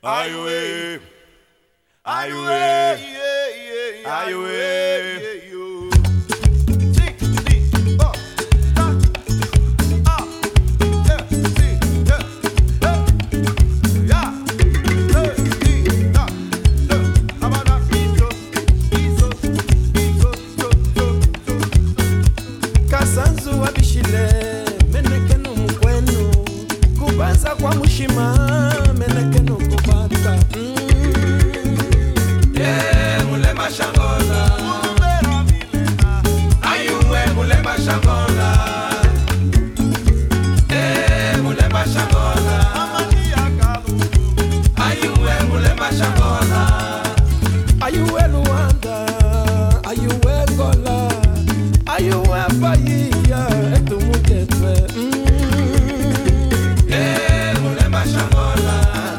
Aiuê, aiuê, aiuê. Kasanzu wa bishile menekenu mkwenu kubanza kwa mushima menekenu kubata Mulema Shangola Ayuwe Mulema Shangola Mulema Shangola Ayuwe Mulema Shangola Ayuwe Luanda Ayuwe Gola Ayuwe Bahia etumuketwe Mulema Shangola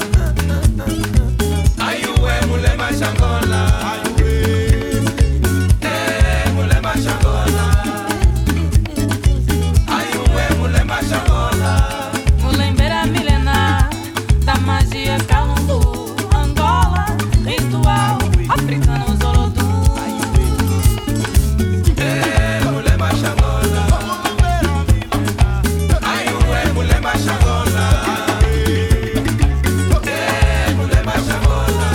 Ayuwe Mulema Shangola Mulema Shangola Ayuwe Mulema Shangola Mulembera milenar da magia Calundu, Angola, ritual africano Zolodu. Mulema Shangola Ayuwe Mulema Shangola Mulema Shangola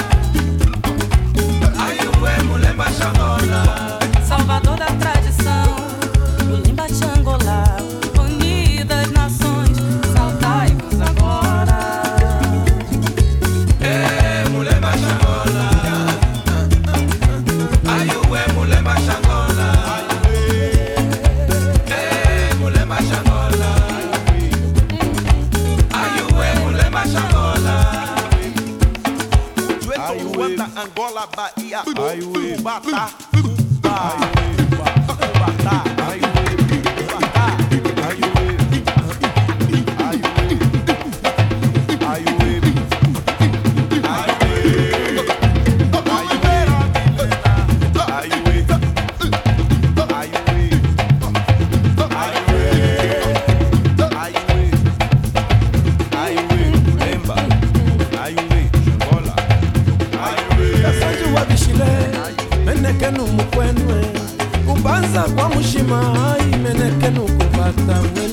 Ayuwe Mulema Shangola Salvador da tradição, do Limba Xangolá, unidas nações, saudai-vos agora. Mulema Shangola Ayuwe Mulema Shangola Mulema Shangola Ayuwe Mulema Shangola Rwanda, Angola, Bahia, Ayuwe Batá, Kasanzu wa bishile menekenu mkwenu kubanza kwa mushima menekenu kubata